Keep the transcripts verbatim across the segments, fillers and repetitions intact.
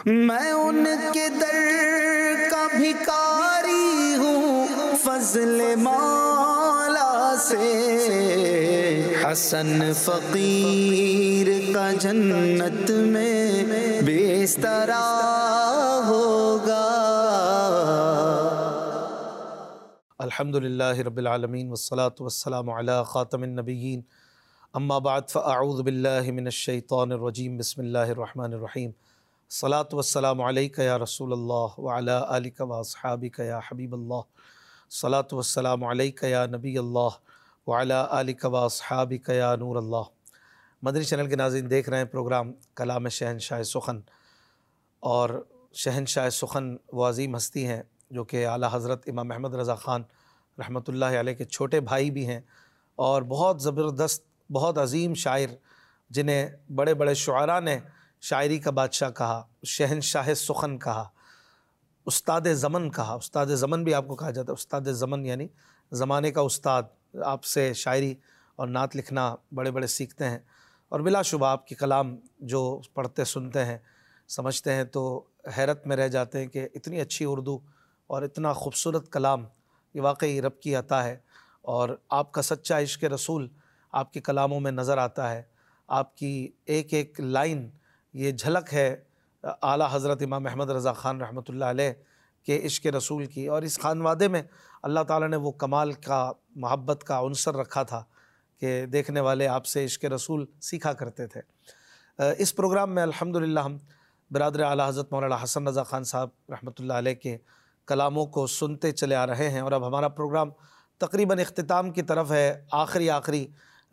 میں ان کے در کا بھکاری ہوں فضل مولا سے، حسن فقیر کا جنت میں بستر ہوگا۔ الحمدللہ رب العالمین والصلاة والسلام علی خاتم النبیین، اما بعد فاعوذ باللہ من الشیطان الرجیم، بسم اللہ الرحمن الرحیم۔ الصلاة والسلام علیک یا رسول اللہ وعلی آلک واصحابک یا حبیب اللہ، الصلاة والسلام علیک یا نبی اللہ وعلی آلک واصحابک یا نور اللہ۔ مدنی چینل کے ناظرین، دیکھ رہے ہیں پروگرام کلام شہنشاہ سخن، اور شہنشاہ سخن وہ عظیم ہستی ہیں جو کہ اعلیٰ حضرت امام احمد رضا خان رحمۃ اللہ علیہ کے چھوٹے بھائی بھی ہیں، اور بہت زبردست، بہت عظیم شاعر، جنہیں بڑے بڑے شعراء نے شاعری کا بادشاہ کہا، شہنشاہ سخن کہا، استاد زمن کہا۔ استاد زمن بھی آپ کو کہا جاتا ہے، استاد زمن یعنی زمانے کا استاد، آپ سے شاعری اور نعت لکھنا بڑے بڑے سیکھتے ہیں، اور بلا شبہ آپ کی کلام جو پڑھتے سنتے ہیں سمجھتے ہیں تو حیرت میں رہ جاتے ہیں کہ اتنی اچھی اردو اور اتنا خوبصورت کلام یہ واقعی رب کی عطا ہے، اور آپ کا سچا عشق رسول آپ کے کلاموں میں نظر آتا ہے۔ آپ کی ایک ایک لائن یہ جھلک ہے اعلیٰ حضرت امام احمد رضا خان رحمۃ اللہ علیہ کے عشق رسول کی، اور اس خانوادے میں اللہ تعالیٰ نے وہ کمال کا، محبت کا عنصر رکھا تھا کہ دیکھنے والے آپ سے عشق رسول سیکھا کرتے تھے۔ اس پروگرام میں الحمدللہ ہم برادر اعلیٰ حضرت مولانا حسن رضا خان صاحب رحمۃ اللہ علیہ کے کلاموں کو سنتے چلے آ رہے ہیں، اور اب ہمارا پروگرام تقریباً اختتام کی طرف ہے۔ آخری آخری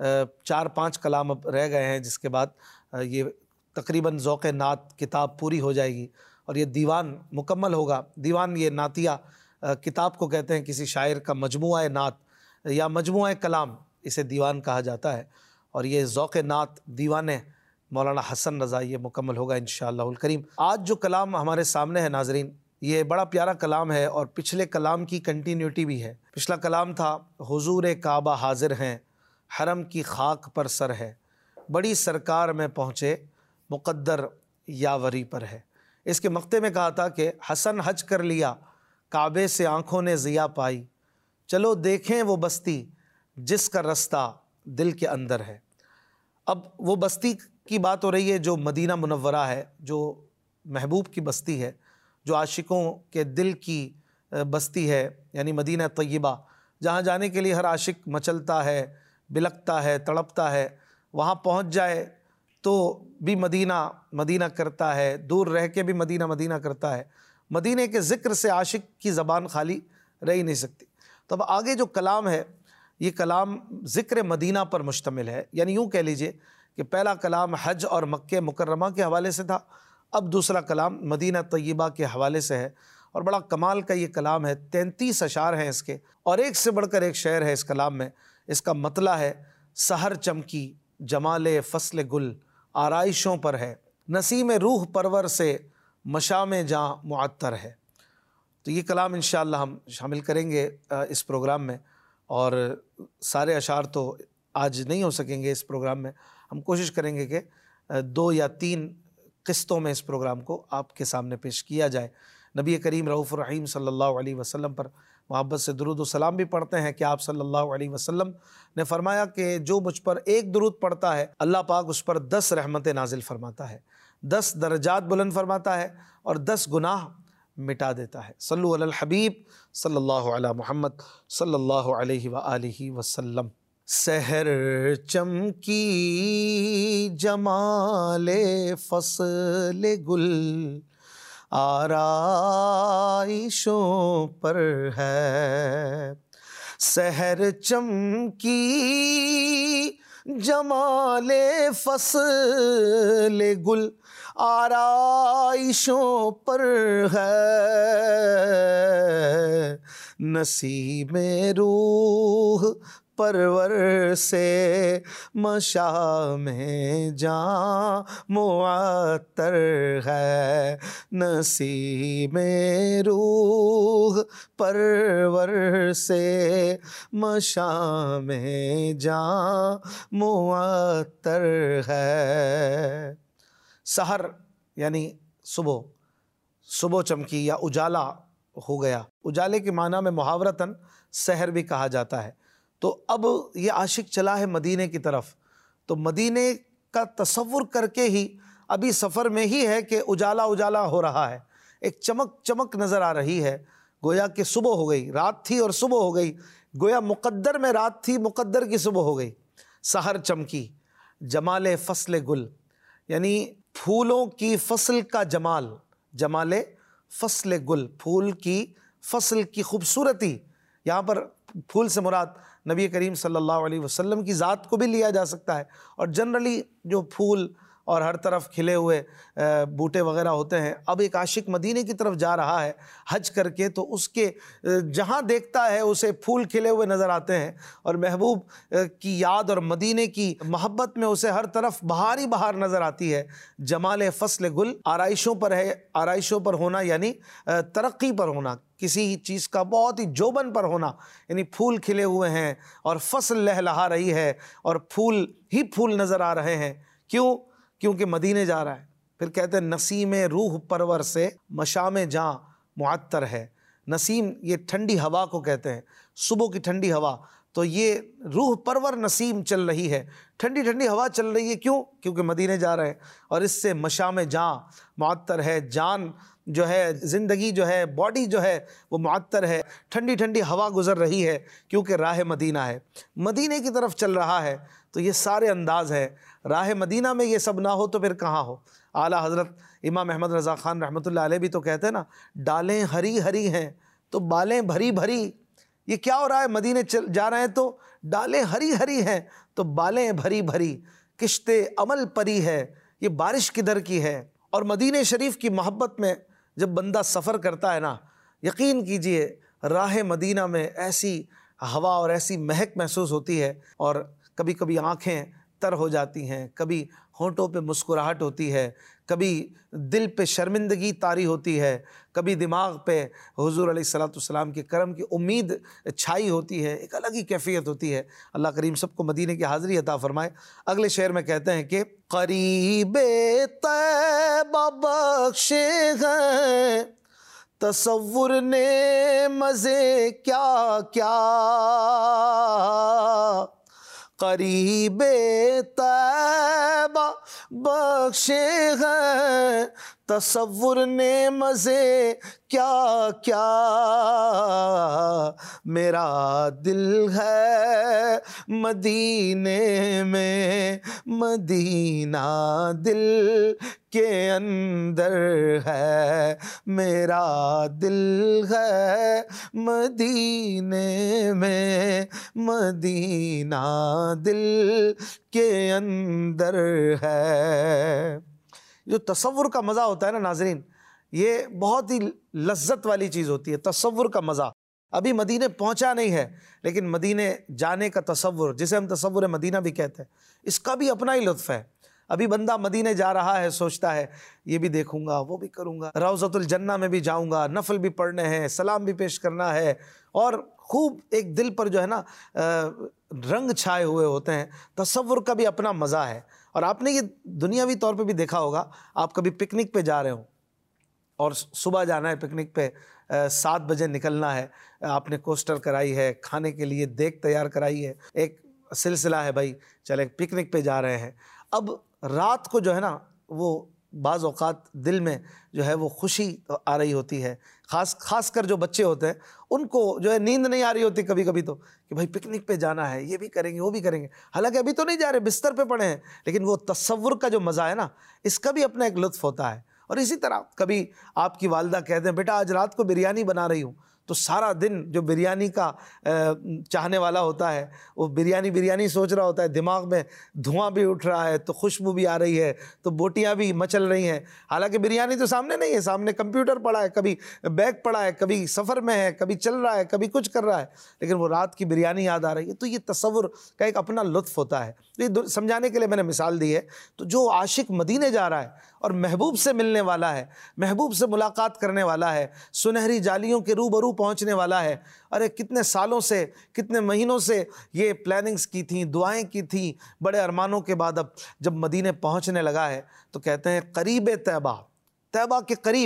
چار پانچ کلام اب رہ گئے ہیں، جس کے بعد یہ تقریباً ذوق نعت کتاب پوری ہو جائے گی، اور یہ دیوان مکمل ہوگا۔ دیوان یہ نعتیہ کتاب کو کہتے ہیں، کسی شاعر کا مجموعہ نعت یا مجموعہ کلام، اسے دیوان کہا جاتا ہے، اور یہ ذوق نعت دیوان مولانا حسن رضا یہ مکمل ہوگا انشاءاللہ الکریم۔ آج جو کلام ہمارے سامنے ہے ناظرین، یہ بڑا پیارا کلام ہے، اور پچھلے کلام کی کنٹینیوٹی بھی ہے۔ پچھلا کلام تھا حضور کعبہ حاضر ہیں، حرم کی خاک پر سر ہے، بڑی سرکار میں پہنچے مقدر یاوری پر ہے۔ اس کے مقطع میں کہا تھا کہ حسن حج کر لیا، کعبے سے آنکھوں نے ضیا پائی، چلو دیکھیں وہ بستی جس کا رستہ دل کے اندر ہے۔ اب وہ بستی کی بات ہو رہی ہے جو مدینہ منورہ ہے، جو محبوب کی بستی ہے، جو عاشقوں کے دل کی بستی ہے، یعنی مدینہ طیبہ، جہاں جانے کے لیے ہر عاشق مچلتا ہے، بلکتا ہے، تڑپتا ہے۔ وہاں پہنچ جائے تو بھی مدینہ مدینہ کرتا ہے، دور رہ کے بھی مدینہ مدینہ کرتا ہے۔ مدینہ کے ذکر سے عاشق کی زبان خالی رہ ہی نہیں سکتی۔ تو اب آگے جو کلام ہے، یہ کلام ذکر مدینہ پر مشتمل ہے، یعنی یوں کہہ لیجئے کہ پہلا کلام حج اور مکہ مکرمہ کے حوالے سے تھا، اب دوسرا کلام مدینہ طیبہ کے حوالے سے ہے، اور بڑا کمال کا یہ کلام ہے۔ تینتیس اشعار ہیں اس کے، اور ایک سے بڑھ کر ایک شعر ہے اس کلام میں۔ اس کا مطلع ہے سحر چمکی جمال فصل گل آرائشوں پر ہے، نسیم روح پرور سے مشام جاں معطر ہے۔ تو یہ کلام انشاءاللہ ہم شامل کریں گے اس پروگرام میں، اور سارے اشعار تو آج نہیں ہو سکیں گے اس پروگرام میں۔ ہم کوشش کریں گے کہ دو یا تین قسطوں میں اس پروگرام کو آپ کے سامنے پیش کیا جائے۔ نبی کریم رؤوف الرحیم صلی اللہ علیہ وسلم پر محبت سے درود و سلام بھی پڑھتے ہیں کہ آپ صلی اللہ علیہ وسلم نے فرمایا کہ جو مجھ پر ایک درود پڑھتا ہے، اللہ پاک اس پر دس رحمتیں نازل فرماتا ہے، دس درجات بلند فرماتا ہے، اور دس گناہ مٹا دیتا ہے۔ صلو علی الحبیب صلی اللہ علی محمد صلی اللہ علیہ وآلہ وسلم۔ سحر چمکی جمال فصل گل آرائشوں پر ہے، سحر چمکی جمال فصل گل آرائشوں پر ہے، نسیم روح پرور سے مشام جاں معطر ہے، نسیم روح پرور سے مشام جاں معطر ہے۔ سحر یعنی صبح، صبح چمکی یا اجالا ہو گیا، اجالے کے معنی میں محاورتاً سحر بھی کہا جاتا ہے۔ تو اب یہ عاشق چلا ہے مدینے کی طرف، تو مدینے کا تصور کر کے ہی ابھی سفر میں ہی ہے کہ اجالا اجالا ہو رہا ہے، ایک چمک چمک نظر آ رہی ہے، گویا کہ صبح ہو گئی، رات تھی اور صبح ہو گئی، گویا مقدر میں رات تھی، مقدر کی صبح ہو گئی۔ سحر چمکی، جمال فصل گل، یعنی پھولوں کی فصل کا جمال، جمال فصل گل، پھول کی فصل کی خوبصورتی۔ یہاں پر پھول سے مراد نبی کریم صلی اللہ علیہ وسلم کی ذات کو بھی لیا جا سکتا ہے، اور جنرلی جو پھول اور ہر طرف کھلے ہوئے بوٹے وغیرہ ہوتے ہیں۔ اب ایک عاشق مدینے کی طرف جا رہا ہے حج کر کے، تو اس کے جہاں دیکھتا ہے اسے پھول کھلے ہوئے نظر آتے ہیں، اور محبوب کی یاد اور مدینے کی محبت میں اسے ہر طرف بہاری بہار نظر آتی ہے۔ جمال فصل گل، آرائشوں پر ہے، آرائشوں پر ہونا یعنی ترقی پر ہونا، کسی چیز کا بہت ہی جوبن پر ہونا، یعنی پھول کھلے ہوئے ہیں اور فصل لہلہا رہی ہے اور پھول ہی پھول نظر آ رہے ہیں۔ کیوں؟ کیونکہ مدینے جا رہا ہے۔ پھر کہتے ہیں نسیم روح پرور سے مشام جاں معطر ہے۔ نسیم یہ ٹھنڈی ہوا کو کہتے ہیں، صبح کی ٹھنڈی ہوا، تو یہ روح پرور نسیم چل رہی ہے، ٹھنڈی ٹھنڈی ہوا چل رہی ہے۔ کیوں؟ کیونکہ مدینے جا رہے ہیں، اور اس سے مشام جاں معطر ہے، جان جو ہے، زندگی جو ہے، باڈی جو ہے وہ معطر ہے، ٹھنڈی ٹھنڈی ہوا گزر رہی ہے، کیونکہ راہ مدینہ ہے، مدینے کی طرف چل رہا ہے۔ تو یہ سارے انداز ہے، راہ مدینہ میں یہ سب نہ ہو تو پھر کہاں ہو۔ اعلیٰ حضرت امام احمد رضا خان رحمۃ اللہ علیہ بھی تو کہتے ہیں نا، ڈالیں ہری ہری ہیں تو بالیں بھری بھری۔ یہ کیا ہو رہا ہے؟ مدینے چل جا رہے ہیں تو ڈالیں ہری ہری ہیں تو بالیں بھری بھری، کشت عمل پری ہے، یہ بارش کدھر کی ہے۔ اور مدینہ شریف کی محبت میں جب بندہ سفر کرتا ہے نا، یقین کیجئے راہ مدینہ میں ایسی ہوا اور ایسی مہک محسوس ہوتی ہے، اور کبھی کبھی آنکھیں تر ہو جاتی ہیں، کبھی ہونٹوں پہ مسکراہٹ ہوتی ہے، کبھی دل پہ شرمندگی طاری ہوتی ہے، کبھی دماغ پہ حضور علیہ الصلوۃ والسلام کے کرم کی امید چھائی ہوتی ہے، ایک الگ ہی کیفیت ہوتی ہے۔ اللہ کریم سب کو مدینے کی حاضری عطا فرمائے۔ اگلے شعر میں کہتے ہیں کہ قریب طیبہ بخشے ہیں تصور نے مزے کیا کیا، قریب طیبہ بخشے ہیں تصور نے مزے کیا کیا، میرا دل ہے مدینے میں، مدینہ دل کے اندر ہے، میرا دل ہے مدینے میں، مدینہ دل کے اندر ہے۔ جو تصور کا مزہ ہوتا ہے نا ناظرین، یہ بہت ہی لذت والی چیز ہوتی ہے، تصور کا مزہ۔ ابھی مدینے پہنچا نہیں ہے، لیکن مدینے جانے کا تصور، جسے ہم تصور مدینہ بھی کہتے ہیں، اس کا بھی اپنا ہی لطف ہے۔ ابھی بندہ مدینے جا رہا ہے، سوچتا ہے یہ بھی دیکھوں گا، وہ بھی کروں گا، روضۃ الجنہ میں بھی جاؤں گا، نفل بھی پڑھنے ہیں، سلام بھی پیش کرنا ہے، اور خوب ایک دل پر جو ہے نا رنگ چھائے ہوئے ہوتے ہیں۔ تصور کا بھی اپنا مزہ ہے۔ اور آپ نے یہ دنیاوی طور پہ بھی دیکھا ہوگا، آپ کبھی پکنک پہ جا رہے ہوں اور صبح جانا ہے پکنک پہ، سات بجے نکلنا ہے، آپ نے کوسٹر کرائی ہے، کھانے کے لیے دیگ تیار کرائی ہے، ایک سلسلہ ہے بھائی چلے پکنک پہ جا رہے ہیں۔ اب رات کو جو ہے نا وہ بعض اوقات دل میں جو ہے وہ خوشی آ رہی ہوتی ہے، خاص خاص کر جو بچے ہوتے ہیں ان کو جو ہے نیند نہیں آ رہی ہوتی کبھی کبھی تو، کہ بھائی پکنک پہ جانا ہے، یہ بھی کریں گے وہ بھی کریں گے، حالانکہ ابھی تو نہیں جا رہے، بستر پہ پڑے ہیں، لیکن وہ تصور کا جو مزہ ہے نا، اس کا بھی اپنا ایک لطف ہوتا ہے۔ اور اسی طرح کبھی آپ کی والدہ کہتے ہیں بیٹا آج رات کو بریانی بنا رہی ہوں، تو سارا دن جو بریانی کا چاہنے والا ہوتا ہے وہ بریانی بریانی سوچ رہا ہوتا ہے، دماغ میں دھواں بھی اٹھ رہا ہے، تو خوشبو بھی آ رہی ہے، تو بوٹیاں بھی مچل رہی ہیں، حالانکہ بریانی تو سامنے نہیں ہے، سامنے کمپیوٹر پڑا ہے، کبھی بیگ پڑا ہے، کبھی سفر میں ہے، کبھی چل رہا ہے، کبھی کچھ کر رہا ہے، لیکن وہ رات کی بریانی یاد آ رہی ہے۔ تو یہ تصور کا ایک اپنا لطف ہوتا ہے۔ یہ سمجھانے کے لیے میں نے مثال دی ہے۔ تو جو عاشق مدینے جا رہا ہے اور محبوب سے ملنے والا ہے، محبوب سے ملاقات کرنے والا ہے، سنہری جالیوں کے روبرو پہنچنے والا ہے، ارے کتنے سالوں سے، کتنے مہینوں سے یہ پلاننگز کی تھیں، دعائیں کی تھیں، بڑے ارمانوں کے بعد اب جب مدینے پہنچنے لگا ہے تو کہتے ہیں قریب طیبہ، طیبہ کے قریب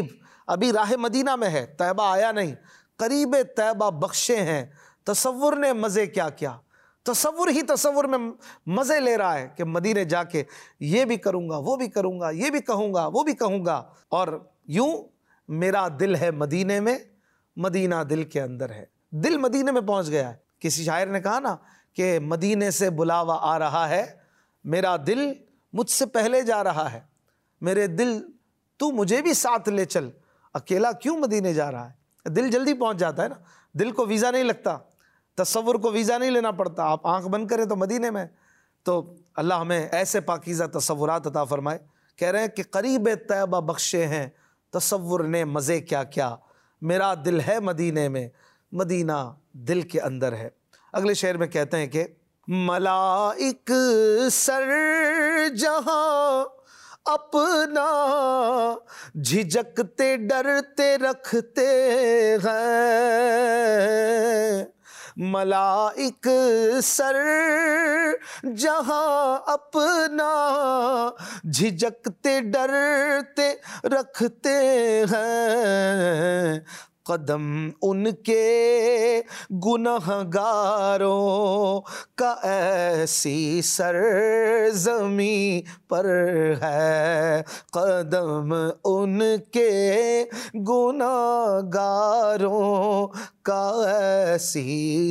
ابھی راہ مدینہ میں ہے، طیبہ آیا نہیں، قریب طیبہ بخشے ہیں، تصور نے مزے کیا کیا، تصور ہی تصور میں مزے لے رہا ہے کہ مدینے جا کے یہ بھی کروں گا، وہ بھی کروں گا، یہ بھی کہوں گا، وہ بھی کہوں گا، اور یوں میرا دل ہے مدینے میں، مدینہ دل کے اندر ہے، دل مدینے میں پہنچ گیا ہے۔ کسی شاعر نے کہا نا کہ مدینے سے بلاوا آ رہا ہے، میرا دل مجھ سے پہلے جا رہا ہے، میرے دل تو مجھے بھی ساتھ لے چل، اکیلا کیوں مدینے جا رہا ہے۔ دل جلدی پہنچ جاتا ہے نا، دل کو ویزا نہیں لگتا، تصور کو ویزا نہیں لینا پڑتا، آپ آنکھ بند کریں تو مدینے میں۔ تو اللہ ہمیں ایسے پاکیزہ تصورات عطا فرمائے۔ کہہ رہے ہیں کہ قریب طیبہ بخشے ہیں، تصور نے مزے کیا کیا، میرا دل ہے مدینے میں، مدینہ دل کے اندر ہے۔ اگلے شعر میں کہتے ہیں کہ ملائک سر جہاں اپنا جھجکتے ڈرتے رکھتے ہیں، ملائک سر جہاں اپنا جھجکتے ڈرتے رکھتے ہیں، قدم ان کے گنہگاروں کا ایسی سرزمیں پر ہے، قدم ان کے گنہگاروں کا ایسی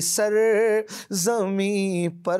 سرزمیں پر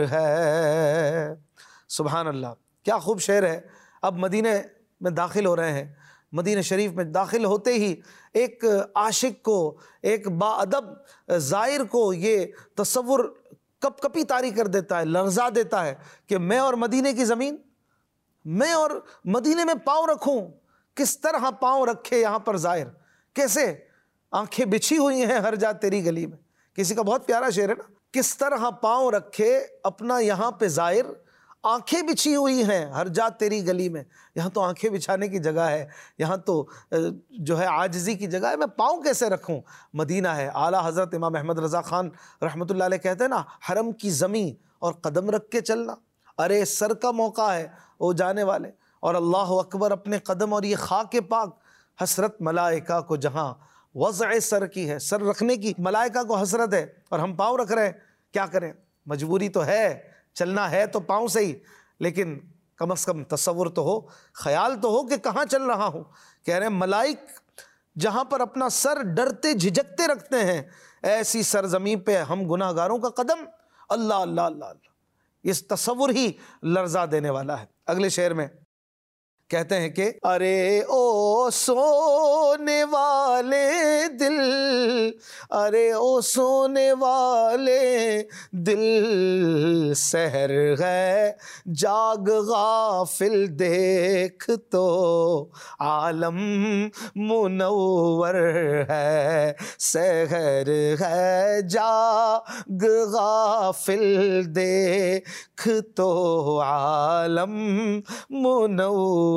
ہے۔ سبحان اللہ، کیا خوب شعر ہے۔ اب مدینے میں داخل ہو رہے ہیں، مدینہ شریف میں داخل ہوتے ہی ایک عاشق کو، ایک با ادب زائر کو یہ تصور کپ کپی طاری کر دیتا ہے، لرزا دیتا ہے کہ میں اور مدینے کی زمین، میں اور مدینے میں پاؤں رکھوں، کس طرح پاؤں رکھے یہاں پر زائر، کیسے آنکھیں بچھی ہوئی ہیں ہر جا تیری گلی میں۔ کسی کا بہت پیارا شعر ہے نا، کس طرح پاؤں رکھے اپنا یہاں پہ زائر، آنکھیں بچھی ہوئی ہیں ہر جا تیری گلی میں۔ یہاں تو آنکھیں بچھانے کی جگہ ہے، یہاں تو جو ہے عاجزی کی جگہ ہے، میں پاؤں کیسے رکھوں؟ مدینہ ہے۔ اعلیٰ حضرت امام احمد رضا خان رحمۃ اللہ علیہ کہتے ہیں نا، حرم کی زمین اور قدم رکھ کے چلنا، ارے سر کا موقع ہے او جانے والے، اور اللہ اکبر اپنے قدم اور یہ خاک پاک، حسرت ملائکہ کو جہاں وضع سر کی ہے، سر رکھنے کی ملائکہ کو حسرت ہے، اور ہم پاؤں رکھ رہے ہیں، کیا کریں؟ مجبوری تو ہے، چلنا ہے تو پاؤں سے ہی، لیکن کم از کم تصور تو ہو، خیال تو ہو کہ کہاں چل رہا ہوں۔ کہہ رہے ہیں ملائک جہاں پر اپنا سر ڈرتے جھجکتے رکھتے ہیں، ایسی سرزمین پہ ہم گناہ گاروں کا قدم، اللہ اللہ اللہ اللہ، اس تصور ہی لرزا دینے والا ہے۔ اگلے شعر میں کہتے ہیں کہ ارے او سونے والے دل، ارے او سونے والے دل، سحر ہے جاگ غافل دیکھ تو عالم منور ہے، سحر ہے جاگ غافل دیکھ تو عالم منور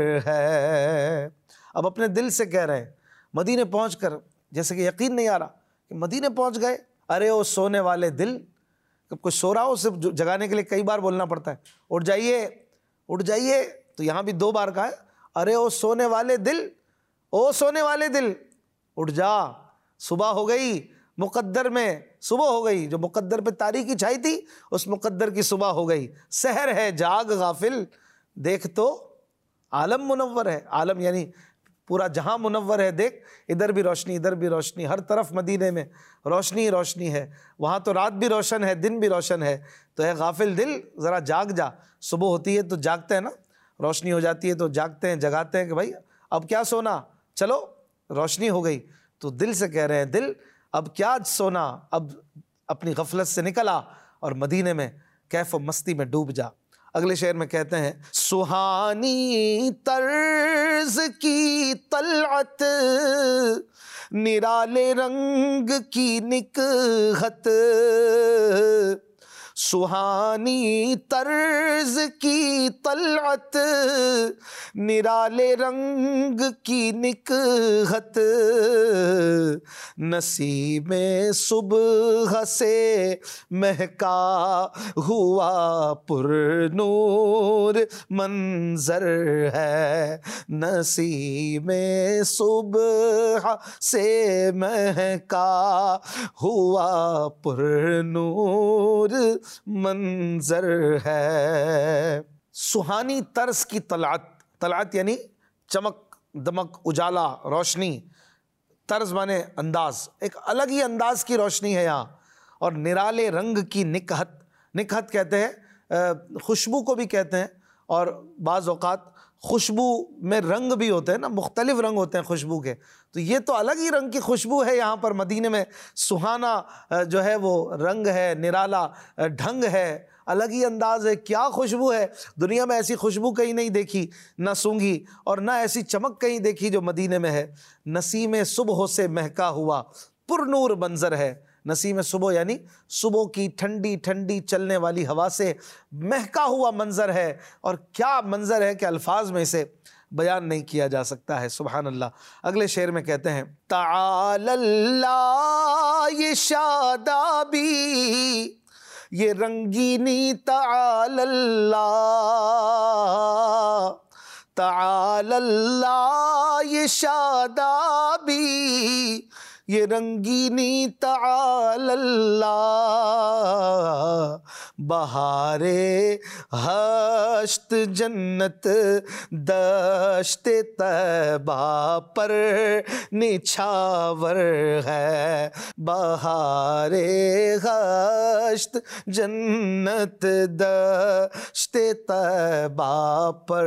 ہے۔ اب اپنے دل سے کہہ رہے ہیں مدینے پہنچ کر، جیسے کہ یقین نہیں آ رہا کہ مدینے پہنچ گئے، ارے او سونے والے دل، جب کوئی سو رہا ہو اسے جگانے کے لیے کئی بار بولنا پڑتا ہے، اٹھ جائیے اٹھ جائیے، تو یہاں بھی دو بار کہا ہے، ارے او سونے والے دل، او سونے والے دل اٹھ جا، صبح ہو گئی، مقدر میں صبح ہو گئی، جو مقدر پہ تاریکی چھائی تھی اس مقدر کی صبح ہو گئی، سحر ہے جاگ غافل دیکھ تو عالم منور ہے، عالم یعنی پورا جہاں منور ہے، دیکھ ادھر بھی روشنی ادھر بھی روشنی، ہر طرف مدینے میں روشنی روشنی ہے، وہاں تو رات بھی روشن ہے دن بھی روشن ہے، تو اے غافل دل ذرا جاگ جا۔ صبح ہوتی ہے تو جاگتے ہیں نا، روشنی ہو جاتی ہے تو جاگتے ہیں، جگاتے ہیں کہ بھائی اب کیا سونا، چلو روشنی ہو گئی، تو دل سے کہہ رہے ہیں دل اب کیا سونا، اب اپنی غفلت سے نکلا اور مدینے میں کیف و مستی میں ڈوب جا۔ اگلے شعر میں کہتے ہیں سہانی طرز کی طلعت، نرالے رنگ کی نکہت، سہانی طرز کی طلعت، نرالے رنگ کی نکہت، نسیم صبح سے مہکا ہوا پر نور منظر ہے، نسیم صبح سے مہکا ہوا پر نور منظر ہے۔ سہانی طرز کی طلعت، طلعت یعنی چمک دمک، اجالا، روشنی، طرز مانے انداز، ایک الگ ہی انداز کی روشنی ہے یہاں، اور نرالے رنگ کی نکہت، نکہت کہتے ہیں خوشبو کو بھی کہتے ہیں، اور بعض اوقات خوشبو میں رنگ بھی ہوتے ہیں نا، مختلف رنگ ہوتے ہیں خوشبو کے، تو یہ تو الگ ہی رنگ کی خوشبو ہے یہاں پر مدینے میں، سہانا جو ہے وہ رنگ ہے، نرالا ڈھنگ ہے، الگ ہی انداز ہے، کیا خوشبو ہے، دنیا میں ایسی خوشبو کہیں نہیں دیکھی، نہ سونگھی، اور نہ ایسی چمک کہیں دیکھی جو مدینے میں ہے۔ نسیم صبح سے مہکا ہوا پر نور منظر ہے، نسیم صبح یعنی صبح کی ٹھنڈی ٹھنڈی چلنے والی ہوا سے مہکا ہوا منظر ہے، اور کیا منظر ہے کہ الفاظ میں اسے بیان نہیں کیا جا سکتا ہے، سبحان اللہ۔ اگلے شعر میں کہتے ہیں تعالی اللہ یہ شادابی، یہ رنگینی تعالی اللہ، تعالی اللہ یہ شادابی، یہ رنگینی تعالی اللہ، بہار ہشت جنت دشت طیبہ پر نچھاور ہے، بہار ہشت جنت دشت طیبہ پر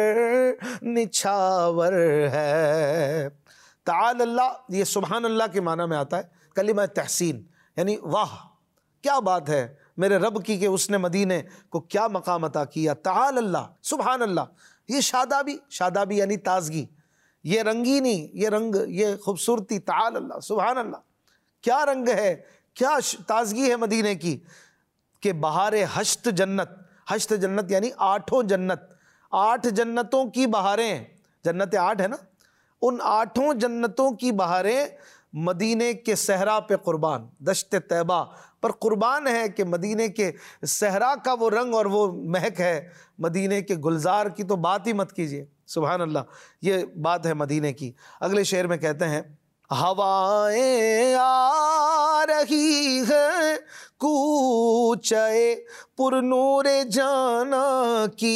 نچھاور ہے۔ تعالی اللہ یہ سبحان اللہ کے معنی میں آتا ہے، کلمہ تحسین یعنی واہ کیا بات ہے میرے رب کی کہ اس نے مدینے کو کیا مقام عطا کیا، تعالی اللہ سبحان اللہ۔ یہ شادابی، شادابی یعنی تازگی، یہ رنگینی، یہ رنگ، یہ خوبصورتی، تعالی اللہ سبحان اللہ، کیا رنگ ہے، کیا تازگی ہے مدینے کی، کہ بہار ہشت جنت، ہشت جنت یعنی آٹھوں جنت، آٹھ جنتوں کی بہاریں، جنت آٹھ ہے نا، ان آٹھوں جنتوں کی بہاریں مدینے کے صحرا پہ قربان، دشت طیبہ پر قربان ہے، کہ مدینے کے صحرا کا وہ رنگ اور وہ مہک ہے، مدینے کے گلزار کی تو بات ہی مت کیجیے، سبحان اللہ، یہ بات ہے مدینے کی۔ اگلے شعر میں کہتے ہیں ہوائیں آ رہی ہیں کوچے پر نور جانا کی،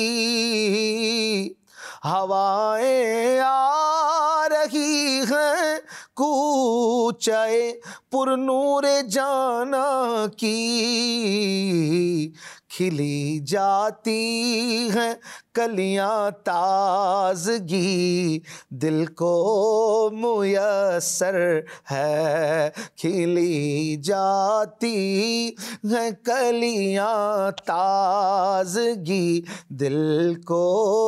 ہوائیں آ رہی ہیں کوچے پر نور جانا کی، کھلی جاتی ہیں کلیاں تازگی دل کو میسر ہے، کھلی جاتی ہیں کلیاں تازگی دل کو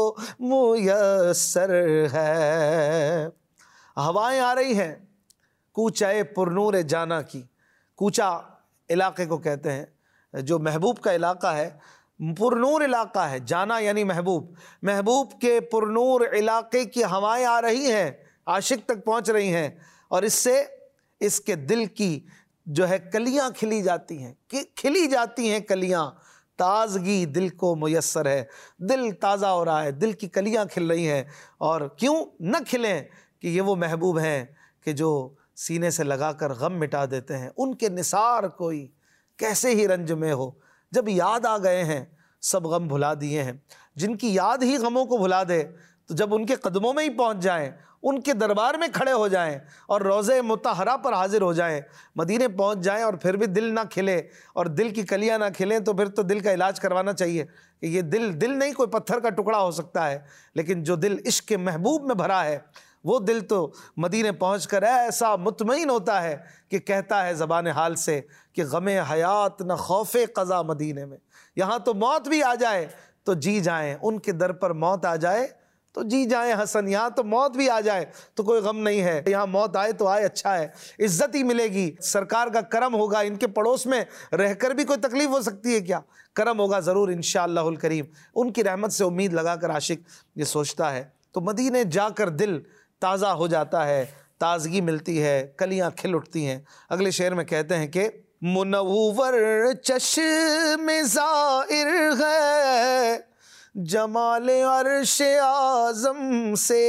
میسر ہے۔ ہوائیں آ رہی ہیں کوچے پر نور جانا کی، کوچا علاقے کو کہتے ہیں جو محبوب کا علاقہ ہے، پر نور علاقہ ہے، جانا یعنی محبوب، محبوب کے پر نور علاقے کی ہوائیں آ رہی ہیں، عاشق تک پہنچ رہی ہیں، اور اس سے اس کے دل کی جو ہے کلیاں کھلی جاتی ہیں، کھلی جاتی ہیں کلیاں، تازگی دل کو میسر ہے، دل تازہ ہو رہا ہے، دل کی کلیاں کھل رہی ہیں، اور کیوں نہ کھلیں کہ یہ وہ محبوب ہیں کہ جو سینے سے لگا کر غم مٹا دیتے ہیں، ان کے نثار کوئی کیسے ہی رنج میں ہو، جب یاد آ گئے ہیں سب غم بھلا دیے ہیں، جن کی یاد ہی غموں کو بھلا دے، تو جب ان کے قدموں میں ہی پہنچ جائیں، ان کے دربار میں کھڑے ہو جائیں اور روضہ مطہرہ پر حاضر ہو جائیں، مدینے پہنچ جائیں، اور پھر بھی دل نہ کھلے اور دل کی کلیاں نہ کھلیں، تو پھر تو دل کا علاج کروانا چاہیے کہ یہ دل دل نہیں کوئی پتھر کا ٹکڑا ہو سکتا ہے، لیکن جو دل عشق محبوب میں بھرا ہے وہ دل تو مدینے پہنچ کر ایسا مطمئن ہوتا ہے کہ کہتا ہے زبان حال سے کہ غم حیات نہ خوف قضا مدینے میں، یہاں تو موت بھی آ جائے تو جی جائیں، ان کے در پر موت آ جائے تو جی جائیں حسن، یہاں تو موت بھی آ جائے تو کوئی غم نہیں ہے، یہاں موت آئے تو آئے اچھا ہے، عزت ہی ملے گی، سرکار کا کرم ہوگا، ان کے پڑوس میں رہ کر بھی کوئی تکلیف ہو سکتی ہے کیا؟ کرم ہوگا ضرور انشاءاللہ الکریم، ان کی رحمت سے امید لگا کر عاشق یہ سوچتا ہے۔ تو مدینے جا کر دل تازہ ہو جاتا ہے، تازگی ملتی ہے، کلیاں کھل اٹھتی ہیں۔ اگلے شعر میں کہتے ہیں کہ منور چشم زائر ہے جمال عرش اعظم سے،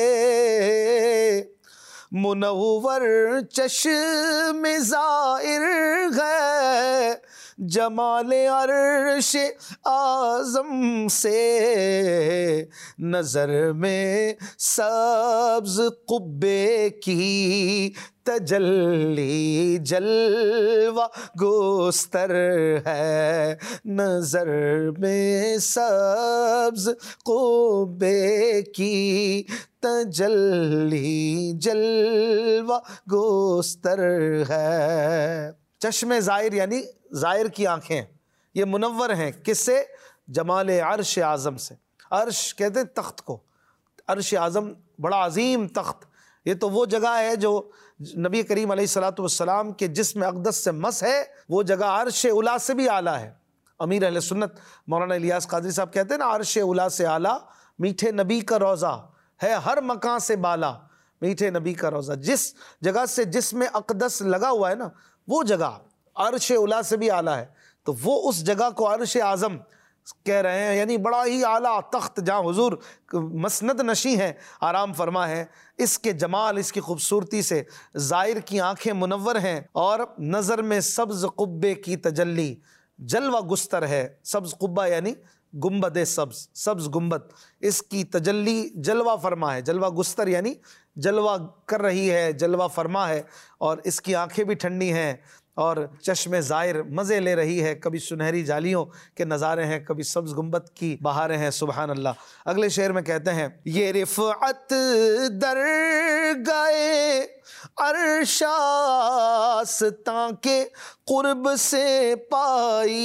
منور چشم زائر ہے جمال عرش اعظم سے، نظر میں سبز قبے کی تجلی جلوہ گستر ہے، نظر میں سبز قبے کی تجلی جلوہ گستر ہے۔ چشم زائر یعنی زائر کی آنکھیں، یہ منور ہیں کس سے؟ جمال عرش اعظم سے۔ عرش کہتے ہیں تخت کو، عرش اعظم بڑا عظیم تخت، یہ تو وہ جگہ ہے جو نبی کریم علیہ الصلوۃ والسلام کے جسم اقدس سے مس ہے، وہ جگہ عرش اولا سے بھی اعلیٰ ہے۔ امیر اہل سنت مولانا الیاس قادری صاحب کہتے ہیں نا، عرش اولا سے اعلیٰ میٹھے نبی کا روضہ ہے، ہر مکان سے بالا میٹھے نبی کا روضہ۔ جس جگہ سے جسم اقدس لگا ہوا ہے نا، وہ جگہ عرش اولا سے بھی اعلیٰ ہے، تو وہ اس جگہ کو عرش اعظم کہہ رہے ہیں، یعنی بڑا ہی اعلیٰ تخت جہاں حضور مسند نشیں ہیں، آرام فرما ہے۔ اس کے جمال، اس کی خوبصورتی سے زائر کی آنکھیں منور ہیں، اور نظر میں سبز قبے کی تجلی جلوہ گستر ہے۔ سبز قبہ یعنی گنبد سبز، سبز گنبد، اس کی تجلی جلوہ فرما ہے، جلوہ گستر یعنی جلوہ کر رہی ہے، جلوہ فرما ہے، اور اس کی آنکھیں بھی ٹھنڈی ہیں، اور چشم زائر مزے لے رہی ہے، کبھی سنہری جالیوں کے نظارے ہیں، کبھی سبز گنبد کی بہاریں ہیں۔ سبحان اللہ۔ اگلے شعر میں کہتے ہیں یہ رفعت درگاہ عرش آستاں کے قرب سے پائی،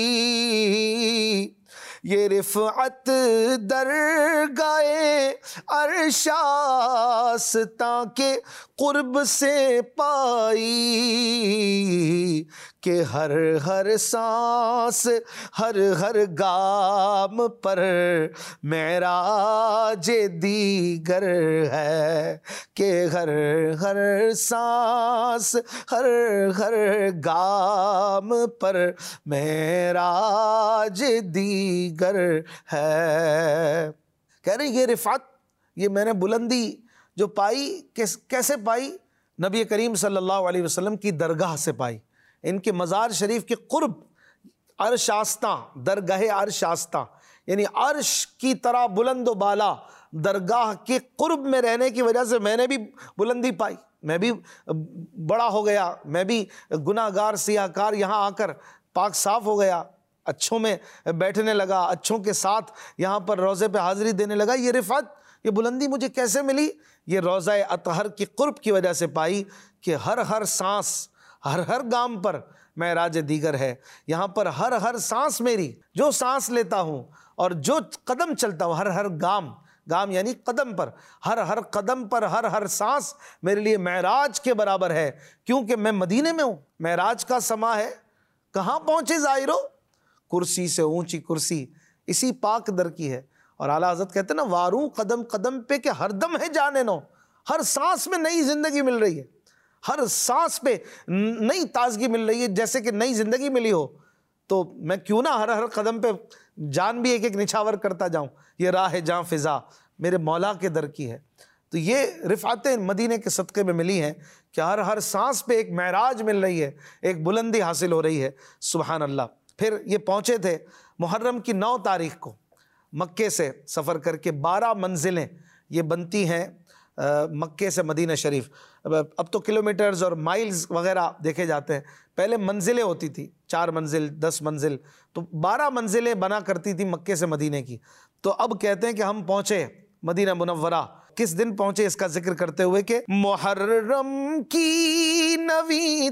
یہ رفعت درگاہ عرش آستاں کے قرب سے پائی، کہ ہر ہر سانس ہر ہر گام پر معراج دیگر ہے، کہ ہر ہر سانس ہر ہر گام پر معراج دیگر ہے۔ کہہ رہے یہ رفعت، یہ میں نے بلندی جو پائی، کیسے پائی؟ نبی کریم صلی اللہ علیہ وسلم کی درگاہ سے پائی، ان کے مزار شریف کے قرب، عرش آستاں، درگاہ عرش آستاں یعنی عرش کی طرح بلند و بالا درگاہ کے قرب میں رہنے کی وجہ سے میں نے بھی بلندی پائی، میں بھی بڑا ہو گیا، میں بھی گناہ گار سیاہ کار یہاں آ کر پاک صاف ہو گیا، اچھوں میں بیٹھنے لگا، اچھوں کے ساتھ یہاں پر روضے پہ حاضری دینے لگا۔ یہ رفعت، یہ بلندی مجھے کیسے ملی؟ یہ روضہ اطہر کی قرب کی وجہ سے پائی، کہ ہر ہر سانس ہر ہر گام پر معراج دیگر ہے۔ یہاں پر ہر ہر سانس میری، جو سانس لیتا ہوں اور جو قدم چلتا ہوں، ہر ہر گام، گام یعنی قدم پر، ہر ہر قدم پر ہر ہر سانس میرے لیے معراج کے برابر ہے، کیونکہ میں مدینے میں ہوں۔ معراج کا سما ہے، کہاں پہنچے زائرو؟ کرسی سے اونچی کرسی اسی پاک در کی ہے۔ اور اعلیٰ حضرت کہتے ہیں نا، واروں قدم قدم پہ کہ ہر دم ہے جانے نو، ہر سانس میں نئی زندگی مل رہی ہے، ہر سانس پہ نئی تازگی مل رہی ہے، جیسے کہ نئی زندگی ملی ہو۔ تو میں کیوں نہ ہر ہر قدم پہ جان بھی ایک ایک نچھاور کرتا جاؤں۔ یہ راہ جاں فضا میرے مولا کے در کی ہے۔ تو یہ رفعتیں مدینے کے صدقے میں ملی ہیں کہ ہر ہر سانس پہ ایک معراج مل رہی ہے، ایک بلندی حاصل ہو رہی ہے۔ سبحان اللہ۔ پھر یہ پہنچے تھے محرم کی نو تاریخ کو، مکے سے سفر کر کے بارہ منزلیں یہ بنتی ہیں مکے سے مدینہ شریف۔ اب تو کلومیٹرز اور مائلز وغیرہ دیکھے جاتے ہیں، پہلے منزلیں ہوتی تھی، چار منزل، دس منزل، تو بارہ منزلیں بنا کرتی تھی مکے سے مدینے کی۔ تو اب کہتے ہیں کہ ہم پہنچے مدینہ منورہ۔ کس دن پہنچے اس کا ذکر کرتے ہوئے کہ محرم کی نویں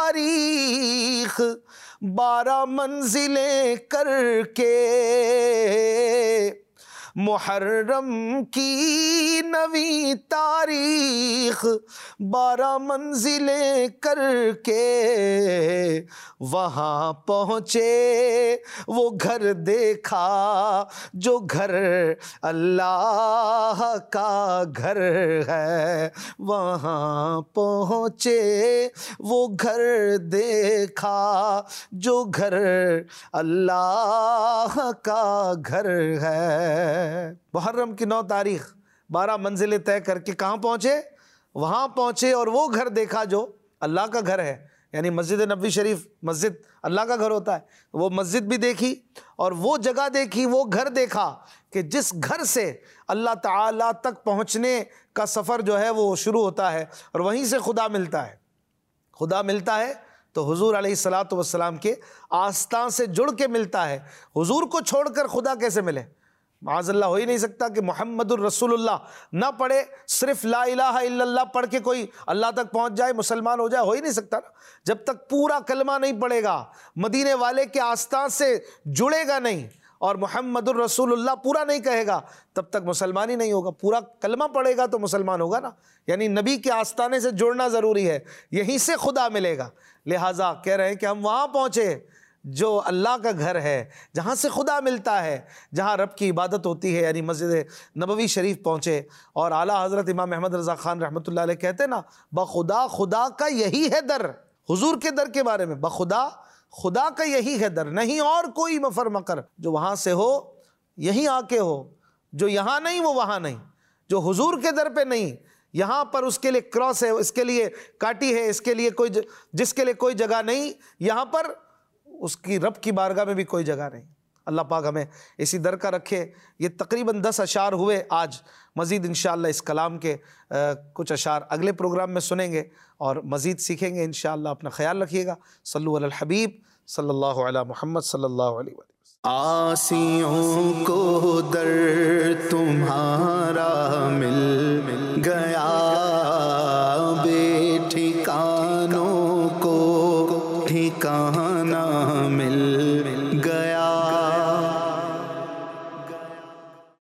تاریخ بارہ منزلیں کر کے محرم کی نویں تاریخ بارہ منزلیں کر کے وہاں پہنچے، وہ گھر دیکھا جو گھر اللہ کا گھر ہے، وہاں پہنچے وہ گھر دیکھا جو گھر اللہ کا گھر ہے۔ محرم کی نو تاریخ بارہ منزلیں طے کر کے کہاں پہنچے؟ وہاں پہنچے اور وہ گھر دیکھا جو اللہ کا گھر ہے، یعنی مسجد نبوی شریف مسجد اللہ کا گھر ہوتا ہے، وہ مسجد بھی دیکھی اور وہ جگہ دیکھی، وہ گھر دیکھا کہ جس گھر سے اللہ تعالیٰ تک پہنچنے کا سفر جو ہے وہ شروع ہوتا ہے اور وہیں سے خدا ملتا ہے۔ خدا ملتا ہے تو حضور علیہ الصلاۃ والسلام کے آستان سے جڑ کے ملتا ہے۔ حضور کو چھوڑ کر خدا کیسے ملے؟ معاذ اللہ، ہو ہی نہیں سکتا کہ محمد الرسول اللہ نہ پڑھے، صرف لا الہ الا اللہ پڑھ کے کوئی اللہ تک پہنچ جائے، مسلمان ہو جائے، ہو ہی نہیں سکتا نا۔ جب تک پورا کلمہ نہیں پڑھے گا، مدینے والے کے آستان سے جڑے گا نہیں اور محمد الرسول اللہ پورا نہیں کہے گا، تب تک مسلمان ہی نہیں ہوگا۔ پورا کلمہ پڑھے گا تو مسلمان ہوگا نا، یعنی نبی کے آستانے سے جڑنا ضروری ہے، یہیں سے خدا ملے گا۔ لہٰذا کہہ رہے ہیں کہ ہم وہاں پہنچے جو اللہ کا گھر ہے، جہاں سے خدا ملتا ہے، جہاں رب کی عبادت ہوتی ہے، یعنی مسجد نبوی شریف پہنچے۔ اور اعلیٰ حضرت امام احمد رضا خان رحمۃ اللہ علیہ کہتے ہیں نا، بخدا خدا کا یہی ہے در۔ حضور کے در کے بارے میں، بخدا خدا کا یہی ہے در، نہیں اور کوئی مفر مقر۔ جو وہاں سے ہو یہیں آ کے ہو، جو یہاں نہیں وہ وہاں نہیں، جو حضور کے در پہ نہیں یہاں پر اس کے لیے کراس ہے، اس کے لیے کاٹی ہے، اس کے لیے کوئی جس کے لیے کوئی جگہ نہیں، یہاں پر اس کی رب کی بارگاہ میں بھی کوئی جگہ نہیں۔ اللہ پاک ہمیں اسی در کا رکھے۔ یہ تقریباً دس اشعار ہوئے آج، مزید انشاءاللہ اس کلام کے کچھ اشعار اگلے پروگرام میں سنیں گے اور مزید سیکھیں گے انشاءاللہ۔ اپنا خیال رکھیے گا۔ صلو علی الحبیب صلی اللہ علی محمد صلی اللہ علیہ وسلم۔ آسیوں کو در تمہارا مل